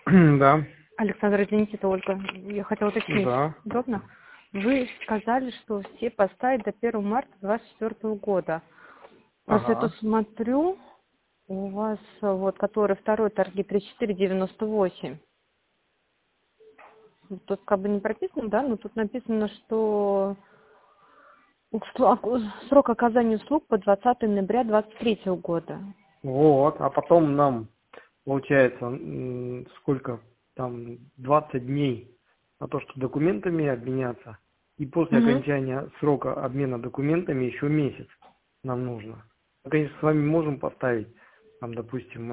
Да, Александр, извините, это Ольга. Я хотела уточнить. да. Удобно? Вы сказали, что все поставят до 1 марта 2024 года. Просто я тут Ага. смотрю, у вас вот, который второй торги 34,98. Тут как бы не прописано, да, но тут написано, что срок оказания услуг по 20 ноября 2023 года. Вот. А потом нам, получается, сколько там, 20 дней на то, что документами обменяться. И после Угу. окончания срока обмена документами еще месяц нам нужно. Мы, конечно, с вами можем поставить, там, допустим,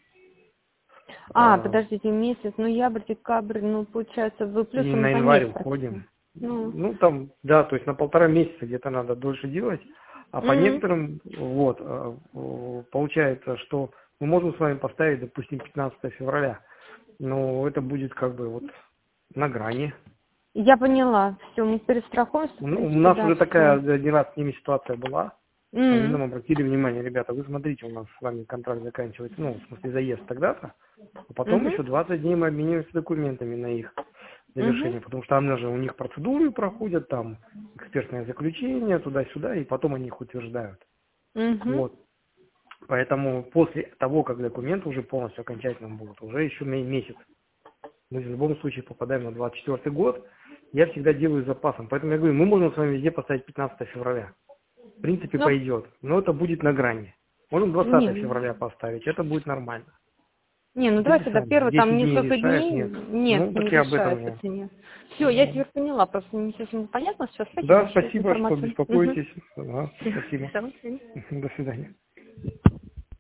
Подождите, месяц, ноябрь, декабрь, ну, получается, вы и плюсом на по январь месяцу. уходим. Ну, Ну, там, да, то есть на 1,5 месяца где-то надо дольше делать. А по Мгм. некоторым, вот, получается, что мы можем с вами поставить, допустим, 15 февраля. Но это будет как бы вот на грани. Я поняла. Все, мы перестрахуемся, в Ну, у принципе, нас да, уже все. такая один раз с ними ситуация была. Они нам обратили внимание, ребята, вы смотрите, у нас с вами контракт заканчивается, ну, в смысле, заезд тогда-то, а потом еще 20 дней мы обмениваемся документами на их завершение, потому что там же у них процедуры проходят, там экспертное заключение, туда-сюда, и потом они их утверждают. Вот. Поэтому после того, как документы уже полностью окончательно будут, уже еще месяц. Мы в любом случае попадаем на 24 год. Я всегда делаю с запасом. Поэтому я говорю, мы можем с вами везде поставить 15 февраля. В принципе, Ну, пойдет. Но это будет на грани. Можем 20 не, февраля поставить. Это будет нормально. ну Смотрите давайте до сами. первого, там 10 дней несколько решает? дней. Нет. Нет, Ну, не так я об этом решает я. это нет. Все, я теперь поняла, просто не совсем понятно. Все, спасибо Да, большое за спасибо, что информацию. беспокоитесь. Ага, спасибо. До свидания. До свидания.